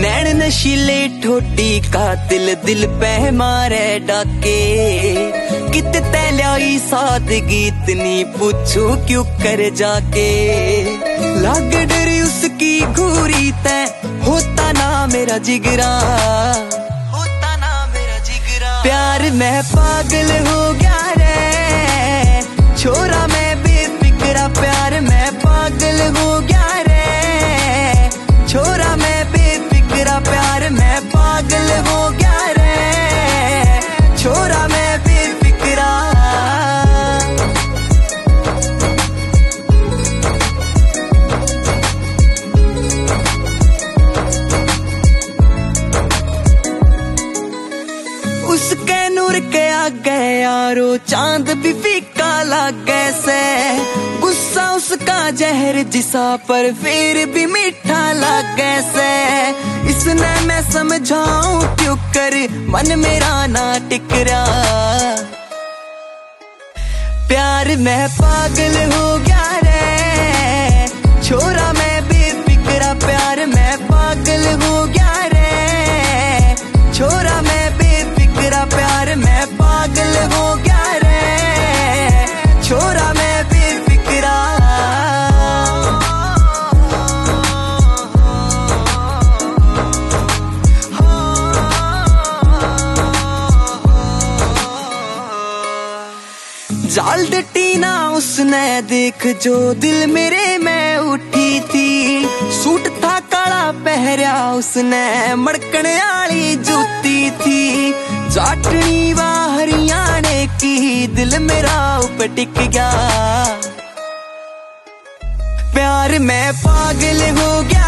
नैन नशीले ठोडी कातिल दिल पे मारे डाके कित तैलाई सादगी इतनी पूछू क्यों कर जाके लाग डरी उसकी घूरी तै होता ना मेरा जिगरा प्यार में पागल हो गया रे छोरा मैं बेफिक्रा प्यार में पागल हो गया रे छोरा मैं बेफिक्रा प्यार में पागल हो गया रे छोरा मैं बेफिक्रा उसके नूर के आगे यारो चांद भी फीका लागे से गुस्सा उसका जहर जिसा पर फिर भी मीठा लागे से इसने मैं समझाऊं क्यों कर मन मेरा ना टिक रहा प्यार में पागल हो गया रे छोरा मैं बेफिक्रा प्यार में पागल हो गया रे छोरा मैं प्यार में पागल हो गया रे छोरा मैं बेफिक्रा जाल डटी ना उसने देख जो दिल मेरे में उठी थी सूट था काला पहरा उसने मड़कन वाली जूती थी जाटनी वा हरियाणे की दिल मेरा ऊपर टिक गया प्यार में पागल हो गया